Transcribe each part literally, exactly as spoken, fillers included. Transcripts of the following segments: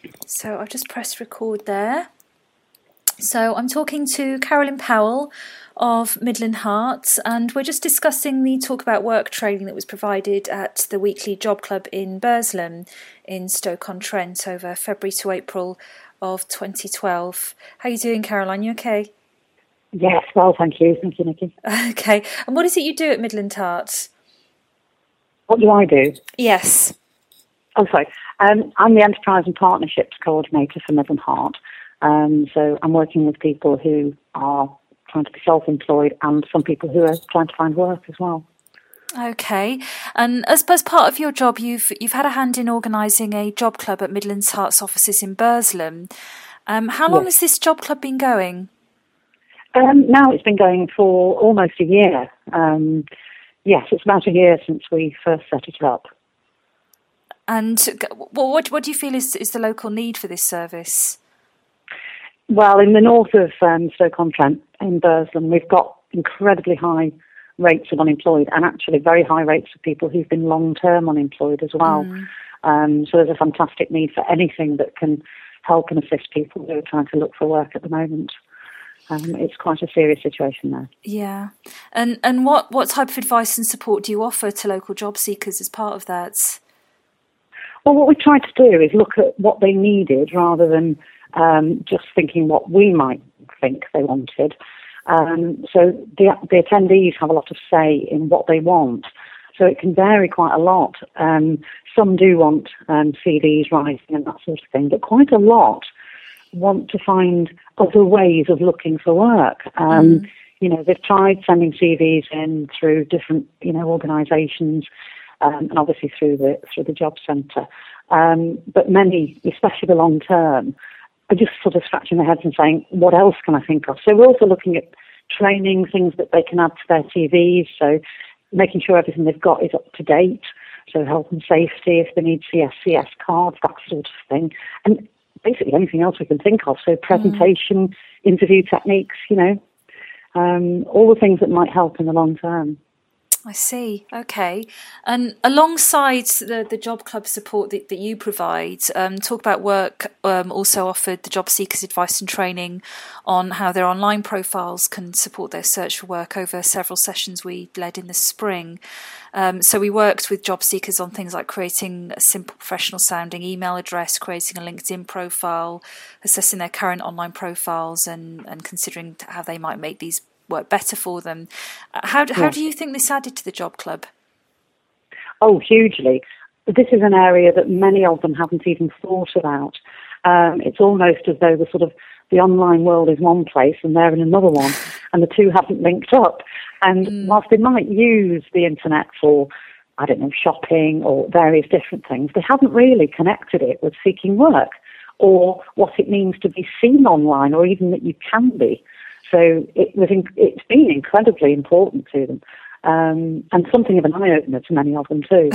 So I've just pressed record there. So I'm talking to Carolyn Powell of Midland Hearts, and we're just discussing the Talk About Work training that was provided at the weekly job club in Burslem in Stoke-on-Trent over February to April of twenty twelve. How are you doing, Caroline? You okay? Yes, well, thank you. Thank you, Nikki. Okay. And what is it you do at Midland Hearts? What do I do? Yes. Oh, sorry. Um, I'm the Enterprise and Partnerships Coordinator for Midland Heart. Um, so I'm working with people who are trying to be self-employed and some people who are trying to find work as well. Okay. And as, as part of your job, you've you've had a hand in organising a job club at Midland Hearts offices in Burslem. Um, how long yes. has this job club been going? Um, now it's been going for almost a year. Um, yes, it's about a year since we first set it up. And what what do you feel is, is the local need for this service? Well, in the north of um, Stoke-on-Trent, in Burslem, we've got incredibly high rates of unemployed and actually very high rates of people who've been long-term unemployed as well. Mm. Um, so there's a fantastic need for anything that can help and assist people who are trying to look for work at the moment. Um, it's quite a serious situation there. Yeah. And and what, what type of advice and support do you offer to local job seekers as part of that? Well, what we tried to do is look at what they needed rather than um, just thinking what we might think they wanted. Um, so the, the attendees have a lot of say in what they want. So it can vary quite a lot. Um, some do want um, C Vs writing and that sort of thing, but quite a lot want to find other ways of looking for work. Um, mm. You know, they've tried sending C Vs in through different, you know, organisations. Um, and obviously through the through the job centre. Um, but many, especially the long term, are just sort of scratching their heads and saying, what else can I think of? So we're also looking at training, things that they can add to their C Vs, so making sure everything they've got is up to date, so health and safety, if they need C S C S cards, that sort of thing. And basically anything else we can think of, so presentation, mm. interview techniques, you know, um, all the things that might help in the long term. I see. Okay. And alongside the, the job club support that, that you provide, um, Talk About Work um, also offered the job seekers advice and training on how their online profiles can support their search for work over several sessions we led in the spring. Um, so we worked with job seekers on things like creating a simple professional sounding email address, creating a LinkedIn profile, assessing their current online profiles and, and considering how they might make these work better for them. How do, how do you think this added to the job club? Oh, hugely. This is an area that many of them haven't even thought about. Um, it's almost as though the sort of the online world is one place and they're in another one, and the two haven't linked up. And mm. whilst they might use the internet for, I don't know, shopping or various different things, they haven't really connected it with seeking work or what it means to be seen online, or even that you can be. So it was, it's been incredibly important to them, um, and something of an eye-opener to many of them too.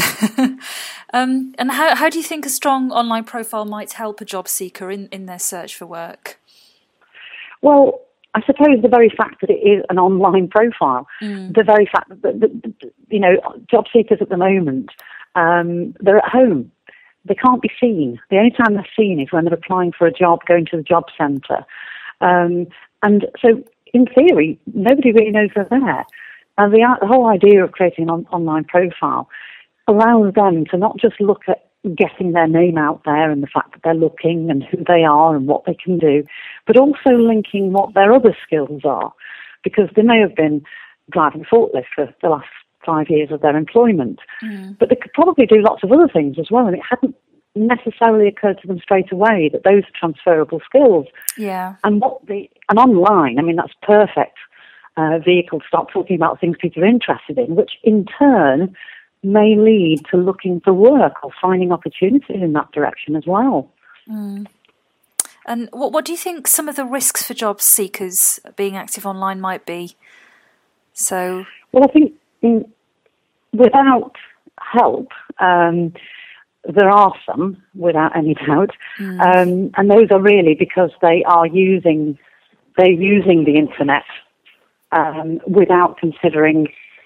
um, and how, how do you think a strong online profile might help a job seeker in, in their search for work? Well, I suppose the very fact that it is an online profile, mm. the very fact that, that, that, you know, job seekers at the moment, um, they're at home. They can't be seen. The only time they're seen is when they're applying for a job, going to the job centre. Um, And so, in theory, nobody really knows they're there. And the, the whole idea of creating an on, online profile allows them to not just look at getting their name out there and the fact that they're looking and who they are and what they can do, but also linking what their other skills are. Because they may have been driving a forklift for the last five years of their employment, mm. but they could probably do lots of other things as well, and it hadn't necessarily occurred to them straight away that those are transferable skills. Yeah. And what the and online, I mean, that's perfect uh, vehicle to start talking about things people are interested in, which in turn may lead to looking for work or finding opportunities in that direction as well. Mm. And what what do you think some of the risks for job seekers being active online might be? So, well, I think mm, without help, um, there are some, without any doubt, mm. um, and those are really because they are using they're using the internet um, without considering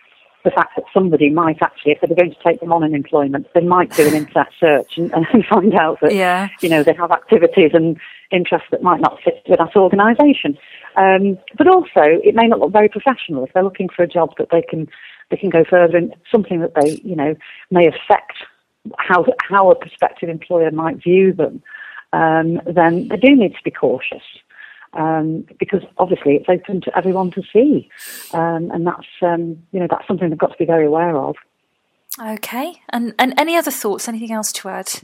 the fact that somebody might actually, if they were going to take them on in employment, they might do an internet search and, and find out that, yeah. you know, they have activities and interests that might not fit with that organisation. Um, but also, it may not look very professional if they're looking for a job that they can they can go further in, something that they, you know, may affect how how a prospective employer might view them. Um, then they do need to be cautious. Um, because obviously it's open to everyone to see, um, and that's um, you know that's something they've got to be very aware of. Okay, and and any other thoughts? Anything else to add?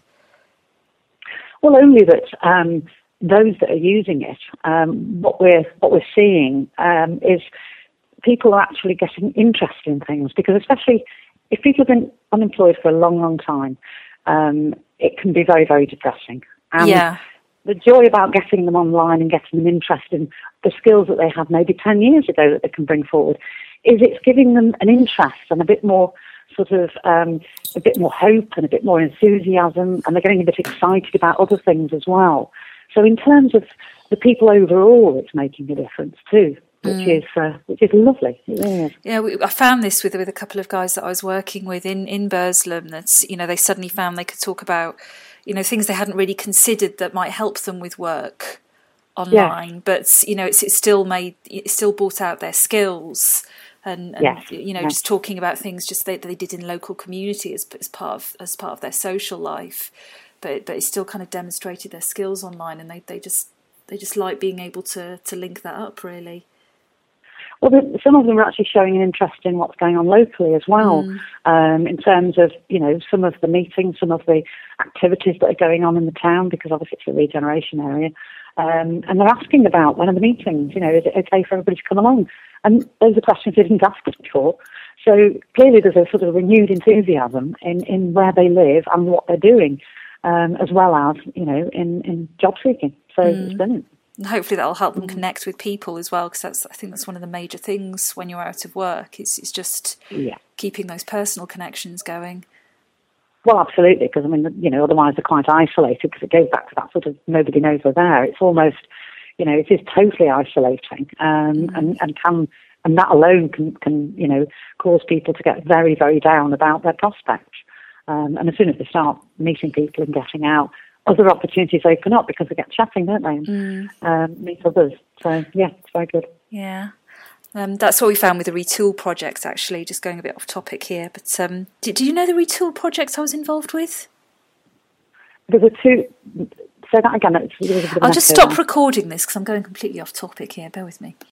Well, only that um, those that are using it, um, what we're what we're seeing um, is people are actually getting interested in things, because especially if people have been unemployed for a long, long time, um, it can be very, very depressing. And yeah. the joy about getting them online and getting them interested in the skills that they had maybe ten years ago that they can bring forward is it's giving them an interest and a bit more sort of um, a bit more hope and a bit more enthusiasm, and they're getting a bit excited about other things as well. So in terms of the people overall, it's making a difference too, which mm. is uh, which is lovely. It really is. Yeah, we, I found this with with a couple of guys that I was working with in in Burslem. That's, you know, they suddenly found they could talk about, you know, things they hadn't really considered that might help them with work online, yeah. but you know, it's it's still made it still brought out their skills, and, and yes. you know, yes. just talking about things just they, that they did in local community as as part of as part of their social life, but but it still kind of demonstrated their skills online, and they, they just they just like being able to to link that up really. Well, the, some of them are actually showing an interest in what's going on locally as well, mm. um, in terms of, you know, some of the meetings, some of the activities that are going on in the town, because obviously it's a regeneration area. Um, and they're asking about, when are the meetings? You know, is it okay for everybody to come along? And those are questions they didn't ask us before. So clearly there's a sort of renewed enthusiasm in, in where they live and what they're doing, um, as well as, you know, in, in job seeking. So mm. it's brilliant. And hopefully that'll help them connect with people as well, because that's I think that's one of the major things when you're out of work. It's, it's just yeah. keeping those personal connections going. Well, absolutely, because I mean, you know, otherwise they're quite isolated, because it goes back to that sort of nobody knows they're there. It's almost, you know, it is totally isolating, um, mm. and and can and that alone can can you know cause people to get very very down about their prospects. Um, and as soon as they start meeting people and getting out, other opportunities open up because they get chatting, don't they? And, mm. um, meet others. So, yeah, it's very good. Yeah. Um, that's what we found with the Retool project, actually, just going a bit off topic here. But um, did, did you know the Retool project I was involved with? There were two... Say that again. It's, I'll just stop now. recording this because I'm going completely off topic here. Bear with me.